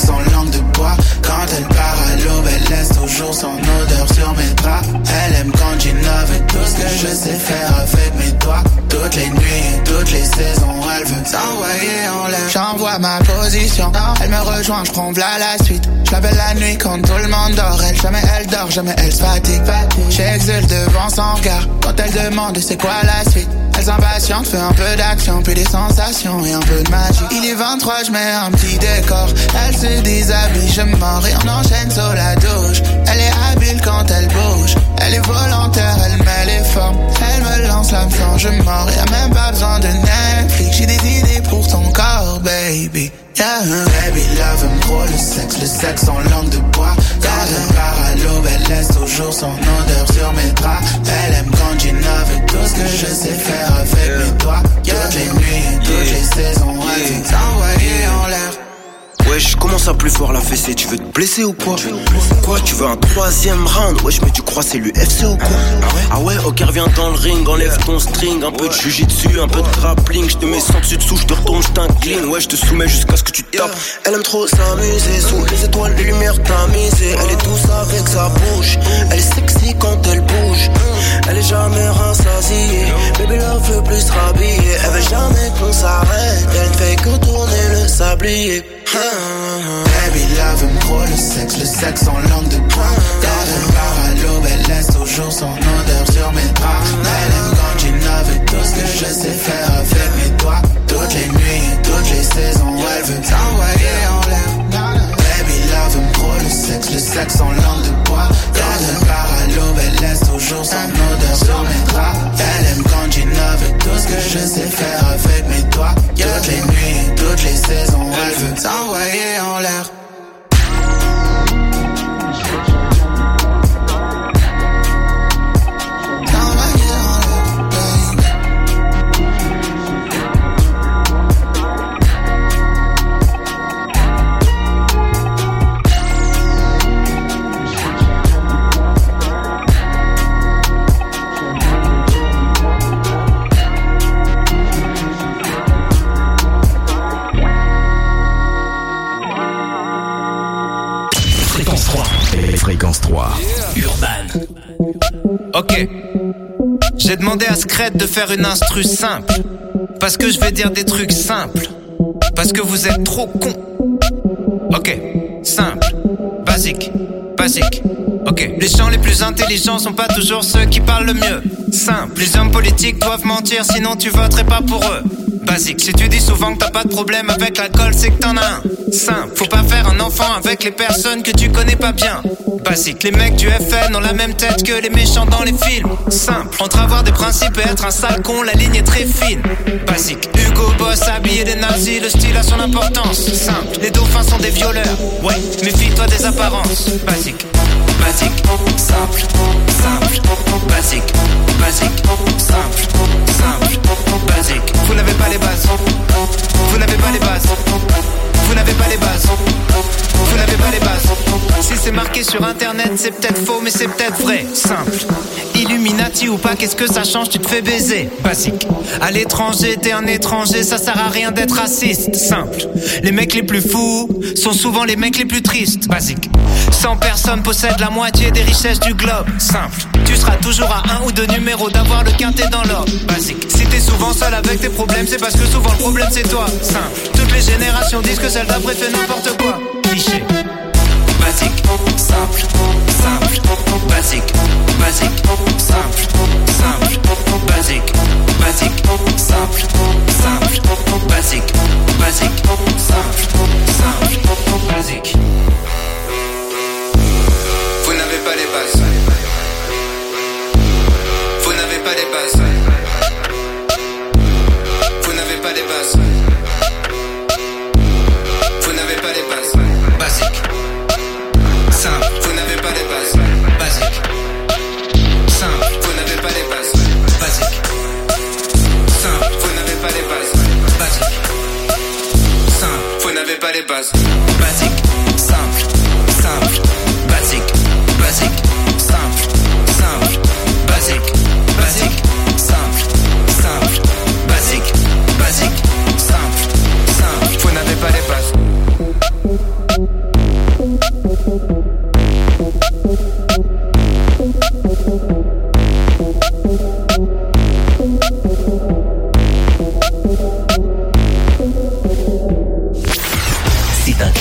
sexe en langue de bois. Quand elle part à l'aube, elle laisse toujours son odeur sur mes draps. Elle aime quand j'innove et tout ce que je sais faire avec mes doigts. Toutes les nuits et toutes les saisons, elle veut s'envoyer en l'air. J'envoie ma position, elle me rejoint, je prends v'là la suite. Je l'appelle la nuit quand tout le monde dort. Elle, jamais elle dort, jamais elle se fatigue. J'exulte devant son regard quand elle demande c'est quoi la suite. Elle s'impatiente, fait un peu d'action, puis des sensations et un peu de magie. Il est vingt-trois, je mets un petit décor. Elle se déshabille, je mords et on enchaîne sur la douche. Elle est habile quand elle bouge. Elle est volontaire, elle met les formes. Elle me lance l'âme quand je mords. Y'a même pas besoin de Netflix. J'ai des idées pour ton corps, baby. Yeah. Baby love aime trop le sexe, le sexe en langue de bois. Quand elle part à l'aube, elle laisse toujours son odeur sur mes draps. Elle aime quand j'innove et tout ce que je sais faire avec yeah. mes doigts. Toutes les nuits et toutes yeah. les saisons, elle yeah. veut s'envoyer en l'air. Wesh, comment ça plus fort la fessée? Tu veux te blesser ou quoi? Quoi, tu veux un troisième round? Wesh, mais tu crois c'est l'U F C ou quoi? Ah ouais, ok, reviens dans le ring, enlève ton string. Un peu de jujitsu, un peu de grappling. Je te mets sans dessus dessous, je te retourne, je t'incline. Ouais, je te soumets jusqu'à ce que tu tapes. Elle aime trop s'amuser, sous les étoiles, les lumières tamisées. Elle est douce avec sa bouche, elle est sexy quand elle bouge. Elle est jamais rassasiée, baby love veut plus se rhabiller. Elle veut jamais qu'on s'arrête, elle ne fait que tourner le sablier. Baby love aime trop le sexe, le sexe en langue de bois. Quand elle part à l'aube, elle laisse toujours son odeur sur mes draps. Elle aime quand j'innove et tout ce que je sais faire avec mes doigts. Toutes les nuits et toutes les saisons, elle veut s'envoyer en l'air. Baby love aime trop le sexe, le sexe en langue de bois. Quand elle part à l'aube, elle laisse toujours son odeur sur mes draps. Elle aime quand j'innove et tout ce que je sais faire avec mes doigts. Toutes les nuits et toutes les saisons, elle veut s'envoyer en l'air. Fréquence trois. Urban. Ok. J'ai demandé à Scred de faire une instru simple. Parce que je vais dire des trucs simples. Parce que vous êtes trop cons. Ok. Simple. Basique. Basique. Ok. Les gens les plus intelligents sont pas toujours ceux qui parlent le mieux. Simple. Les hommes politiques doivent mentir, sinon tu voterais pas pour eux. Basique. Si tu dis souvent que t'as pas de problème avec l'alcool, c'est que t'en as un. Simple. Faut pas faire un enfant avec les personnes que tu connais pas bien. Basique. Les mecs du F N ont la même tête que les méchants dans les films. Simple. Entre avoir des principes et être un sale con, la ligne est très fine. Basique. Hugo Boss habillé des nazis, le style a son importance. Simple. Les dauphins sont des violeurs. Ouais, méfie-toi des apparences. Basique. Basique. Simple. Simple. Basique. Basique. Simple. Simple. Basique. Vous n'avez pas les bases. Vous n'avez pas les bases. Vous n'avez pas les bases. Vous n'avez pas les bases. Si c'est marqué sur internet, c'est peut-être faux, mais c'est peut-être vrai. Simple. Illuminati ou pas, qu'est-ce que ça change? Tu te fais baiser. Basique. À l'étranger, t'es un étranger, ça sert à rien d'être raciste. Simple. Les mecs les plus fous sont souvent les mecs les plus tristes. Basique. cent personnes possèdent la moitié des richesses du globe. Simple. Tu seras toujours à un ou deux numéros d'avoir le quintet dans l'ordre. Basique. Si t'es souvent seul avec tes problèmes, c'est parce que souvent le problème c'est toi. Simple. Toutes les générations disent que celle d'après fait n'importe quoi. Cliché. Basique. Simple. Simple. Basique. Basique. Simple. Simple. Basique. Basique. Simple. Simple. Basique. Basique. Simple. Simple. Basique. Vous n'avez pas les bases. Vous n'avez pas les bases. Vous n'avez pas les bases. Vous n'avez pas les bases.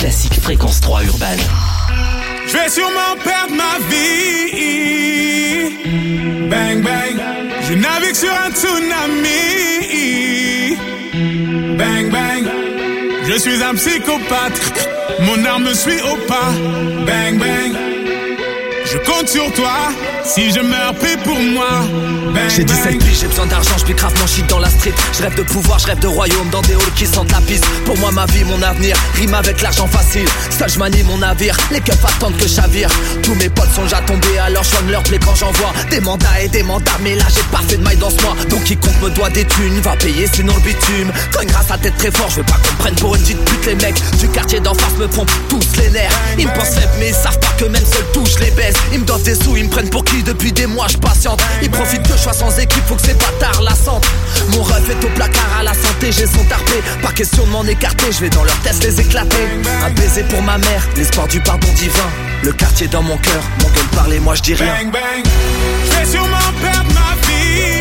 classique Fréquence trois Urban. Je vais sûrement perdre ma vie. Bang bang, je navigue sur un tsunami. Bang bang, je suis un psychopathe. Mon arme me suit au pas. Bang bang, je compte sur toi. Si je meurs, prie pour moi. Bang, j'ai dix-sept piges, j'ai besoin d'argent, je grave mon shit dans la street. Je rêve de pouvoir, je rêve de royaume dans des halls qui sentent la piste. Pour moi ma vie, mon avenir, rime avec l'argent facile. Seul je manie mon navire, les keufs attendent que je chavire. Tous mes potes sont déjà tombés, alors je sonne leur plaie quand j'envoie des mandats et des mandats. Mais là j'ai pas fait de maille dans ce mois, donc quiconque me doit des thunes va payer sinon le bitume. Cogne grâce à tête très fort, je veux pas qu'on prenne pour une petite pute. Les mecs du quartier d'en face me pompent tous les nerfs. Ils me pensent faible mais ils savent pas que même seul touche les baise. Ils me doivent des sous, ils me prennent pour qui depuis des mois je patiente. Ils profitent que je sois sans équipe, faut que ces bâtards la sentent. Mon ref est au placard à la santé, j'ai son tarpé. Pas question de m'en écarter, je vais dans leur test les éclater. Un baiser pour ma mère, l'espoir du pardon divin. Le quartier dans mon cœur, mon gueule parle et moi je dis rien. Bang bang, je vais sûrement perdre ma vie.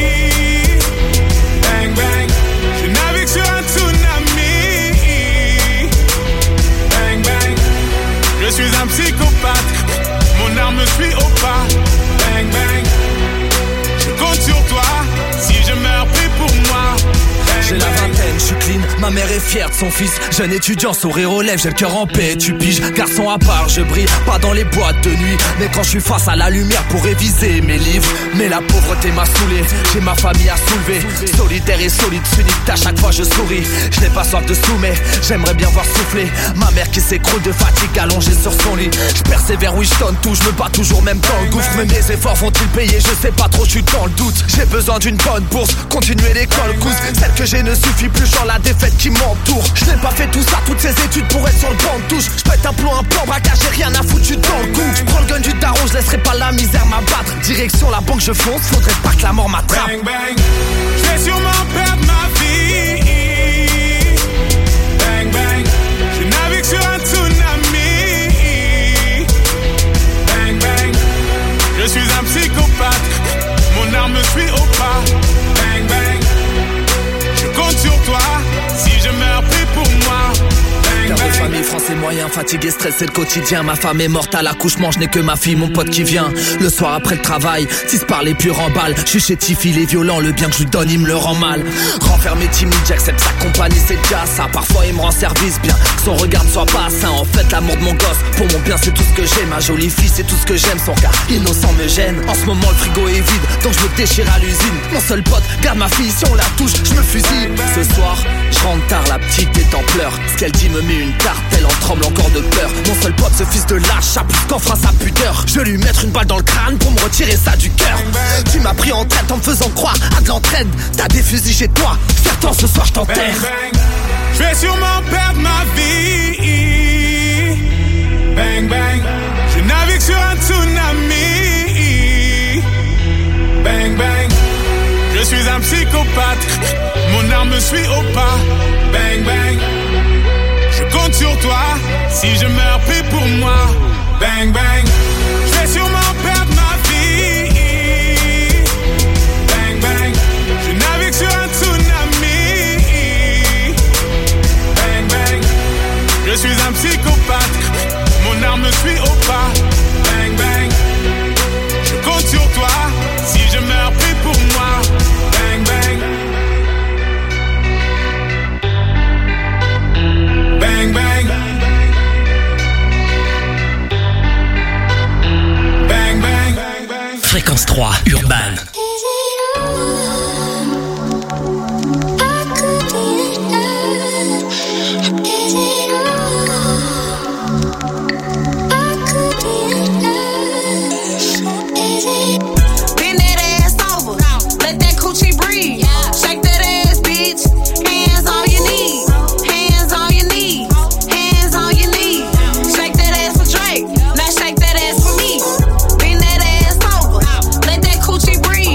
Bang bang, je navigue sur un tsunami. Bang bang, je suis un psychopathe. Mon arme me suit au pas. Bang bang, je compte sur toi. Si je meurs, prie pour moi. J'ai la vingtaine, je suis clean, ma mère est fière de son fils. Jeune étudiant, sourire aux lèvres, j'ai le cœur en paix, tu piges. Garçon à part, je brille, pas dans les boîtes de nuit. Mais quand je suis face à la lumière pour réviser mes livres. Mais la pauvreté m'a saoulé, j'ai ma famille à soulever. Solitaire et solide, unique, à chaque fois je souris. Je n'ai pas soif de sous, mais j'aimerais bien voir souffler ma mère qui s'écroule de fatigue allongée sur son lit. Je persévère, oui je donne tout, je me bats toujours même dans le gouffre. Mais mes efforts vont-ils payer, je sais pas trop, je suis dans le doute. J'ai besoin d'une bonne bourse, continuer l'école, cous. Celle que j'ai ne suffit plus, genre la défaite qui m'entoure. Je n'ai pas fait tout ça, toutes ces études pour être sur le banc de touche. Je pète un plomb, un plan, braquage, j'ai rien à foutre dans le cou. Je prends le gun du daron, je laisserai pas la misère m'abattre. Direction la banque, je fonce, faudrait pas que la mort m'attrape. Bang bang, je vais sûrement perdre ma vie. Bang bang, je navigue sur un tsunami. Bang bang, je suis un psychopathe. Mon arme me suit au pas. Bang bang, je compte sur toi. Si je meurs, prie pour moi. Père de famille, français moyen, fatigué, stressé le quotidien. Ma femme est morte à l'accouchement, je n'ai que ma fille, mon pote qui vient le soir après le travail, tisse par les purs en balle. Je suis chétif, il est violent, le bien que je lui donne il me le rend mal. Renfermé, timide, j'accepte sa compagnie, c'est déjà ça. Parfois il me rend service, bien que son regard ne soit pas sain. En fait l'amour de mon gosse, pour mon bien c'est tout ce que j'ai. Ma jolie fille c'est tout ce que j'aime, son regard innocent me gêne. En ce moment le frigo est vide, donc je me déchire à l'usine. Mon seul pote, garde ma fille, si on la touche, je me fusille. Ce soir, je rentre tard, la petite est en pleurs. Ce qu'elle dit me met une tarte, elle en tremble encore de peur. Mon seul pote, ce fils de lâche, a plus qu'en fera sa pudeur. Je vais lui mettre une balle dans le crâne pour me retirer ça du cœur. Tu m'as pris en traite en me faisant croire à de l'entraide. T'as des fusils chez toi, certain ce soir je t'enterre. Je vais sûrement perdre ma vie. Bang bang, je navigue sur un tsunami. Bang bang, je suis un psychopathe. Mon arme me suit au pas. Bang bang, je compte sur toi. Si je meurs, prie pour moi. Bang bang, je vais sûrement perdre ma vie. Bang bang, je navigue sur un tsunami. Bang bang, je suis un psychopathe. Mon arme me suit au pas. Bang bang, je compte sur toi. Si je meurs, prie pour moi. Bang bang, bang bang, bang bang. Fréquence trois Urban. Breathe.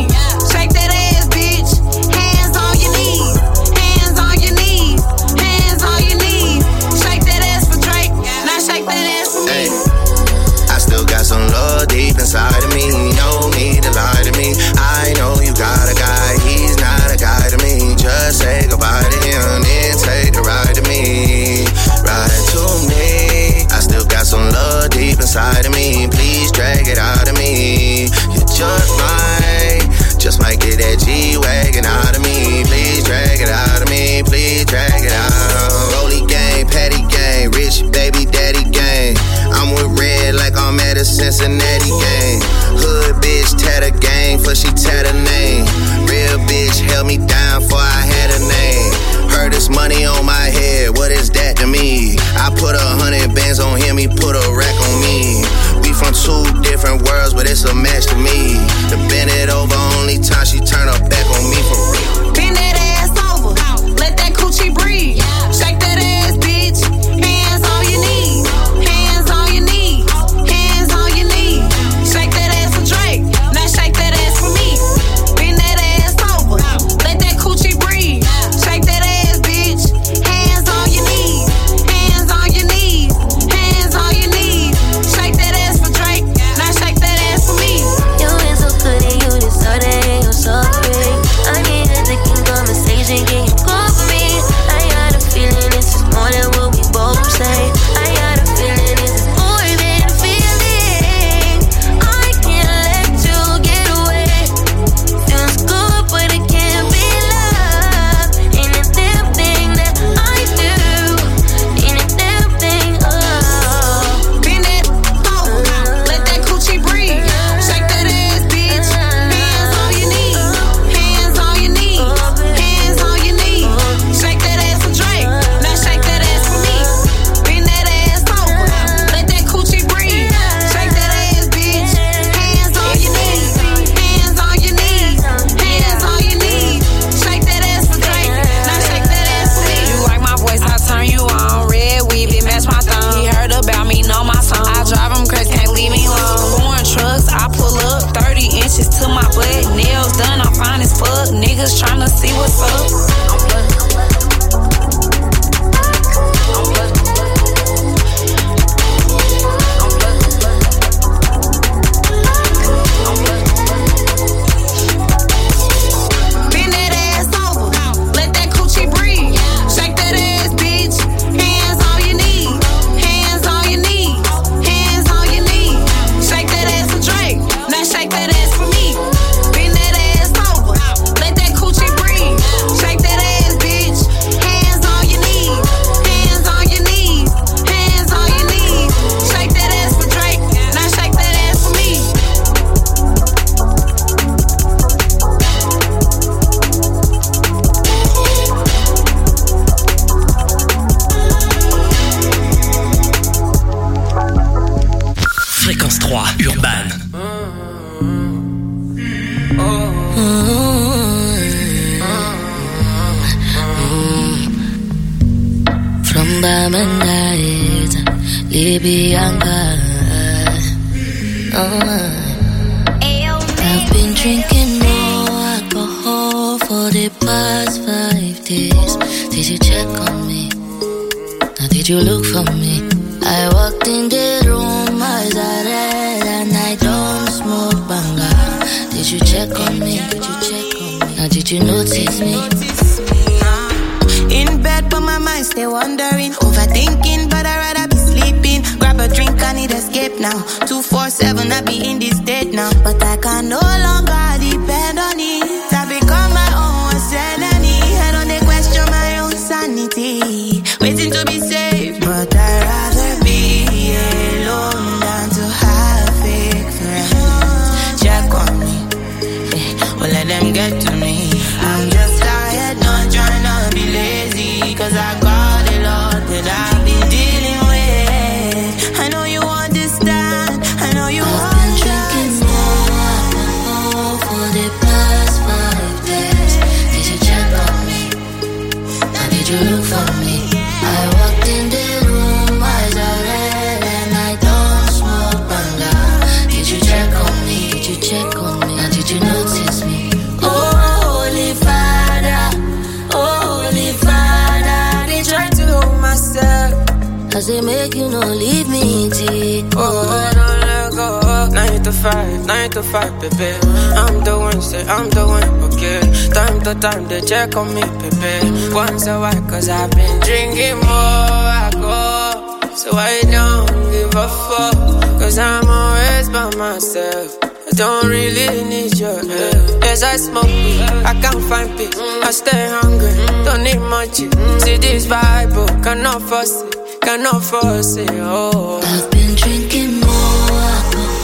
Cincinnati gang. Hood bitch, tatted gang, for she tatted name. Real bitch held me down for I had a name. Heard this money on my head, what is that to me? I put a hundred bands on him, he put a rack on me. We from two different worlds, but it's a match to me. To bend it over, only time she turn her back on me for real. Bend that ass over, let that coochie breathe. Shake that ass, bitch. Hands on your knees, hands on your knees, hands on your knees. Shake that ass for Drake, now shake that ass for me. Bend that ass over, let that coochie breathe. Shake that ass, bitch. Hands on your knees, hands on your knees, hands on your knees. Shake that ass for Drake, now shake that ass for me. You ain't so good and you deserve it and you're so great. I need a thinking conversation, can you call for me? I got a feeling this is more than what we both say. I got a feeling this is more than a feeling. I can't let you get away. Feels good, but it can't be love. Ain't a damn thing that I do. Ain't a damn thing, oh. Bend that over, let that coochie breathe. Shake that ass, bitch. Hands on your knees, hands on your knees, hands on your knees. Shake that ass for Drake, now shake that ass for me. Bend that ass over, let that coochie breathe. Shake that ass, bitch. Hands on your knees, hands on your knees, hands on your knees. Shake that ass for Drake, now shake that ass for me. You like my voice, I turn you on. Red weave, it match my thumb. He heard about me, know my song. I drive him crazy, can't leave me alone. Foreign trucks, I pull up thirty inches to my butt. Nails done, I'm fine as fuck. Niggas tryna see what's up. Bend that ass over, let that coochie breathe. Shake that ass, bitch. Hands on your knees, hands on your knees, hands on your knees. Shake that ass for Drake, now shake that ass for me. Bend that ass over, let that coochie breathe. Shake that ass, bitch. Hands on your knees, hands on your knees, hands on your knees. Shake that ass for Drake, now shake that ass for me. Fréquence trois, Urban. From Bamandait, Libyanka. I've been drinking more alcohol for the past five days. Did you check on me? Now did you look for me? I walked in the room, eyes are red, and I don't smoke banga. Did you check on me? Did you check on me? Now did you notice me? In bed, but my mind stay wandering. Overthinking, but I'd rather be sleeping. Grab a drink, I need escape now. two four seven, I be in this state now. But I can no longer depend on it. I become my own sanity. I don't dey question my own sanity. Waiting to be saved, but I'd rather be alone than to have fake friends. Check on me, yeah, well let them get to me. I'm just tired, not trying to be lazy. Cause I got a lot that I've been dealing with. I know you understand, I know you I've been drinking more alcohol for the past five days. Did you check on me? Now did you look for me? I walked in the room, eyes are red, and I don't smoke banga. Did you check on me? Did you check on me? Now did you notice me? Oh, Holy Father, oh, Holy Father, they try to hold myself as they make you no leave me tea. Oh, don't let go. Nine to five, nine to five, baby. I'm the one, say I'm the one, okay. Time to time, they check on me, baby. Once a while, cause I've been drinking more alcohol. So I don't give a fuck, cause I'm always by myself. I don't really need your help. Yes, I smoke weed, I can't find peace. I stay hungry, don't need much. See this vibe, oh, cannot force it, cannot force it, oh. I've been drinking more alcohol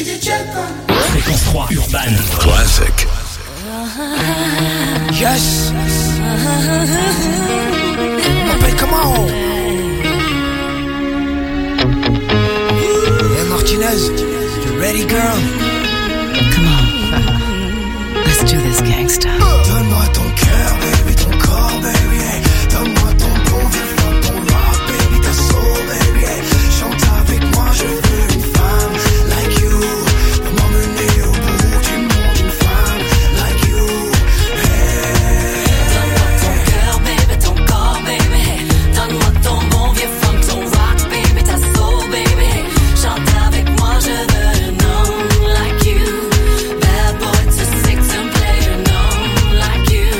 Fréquence trois, Urban. Classic. Yes. M'appelle comment? Hey Martinez, you ready girl? Come on. Let's do this gangsta. Donne-moi ton cœur, baby, ton corps, baby, hey. Donne-moi ton bon vieux funk, ton rock, baby, ta soul, baby, hey. Chante avec moi, je veux une femme like you. Pour m'emmener au bout du monde, une femme like you, hey. Donne-moi ton cœur, baby, ton corps, baby, hey. Donne-moi ton bon vieux funk, ton rock, baby, ta soul, baby, hey. Chante avec moi, je veux un homme like you. Bad boy to six and play an homme like you.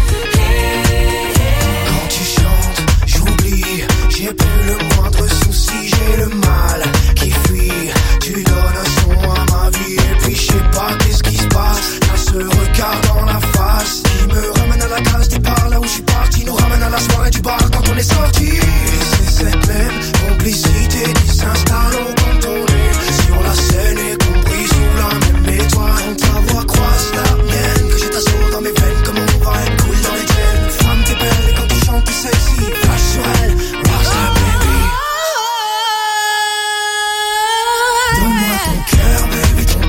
Quand tu chantes, j'oublie, j'ai plus le moindre souci, j'ai le mal qui fuit. Tu donnes un son à ma vie et puis je sais pas qu'est-ce qui se passe. T'as ce regard dans la face qui me ramène à la case départ, là où je suis parti, nous ramène à la soirée du bar quand on est sorti. Et c'est cette même complicité qui s'installe au quand on est sur la scène et compris sous la même étoile. Quand ta voix croise la mienne, que j'ai ta soul dans mes veines, comme on va être cool dans les chaînes. Femme t'es belle et quand tu chantes t'es sexy, flash sur elle, rockstar baby. Donne-moi ton cœur baby, ton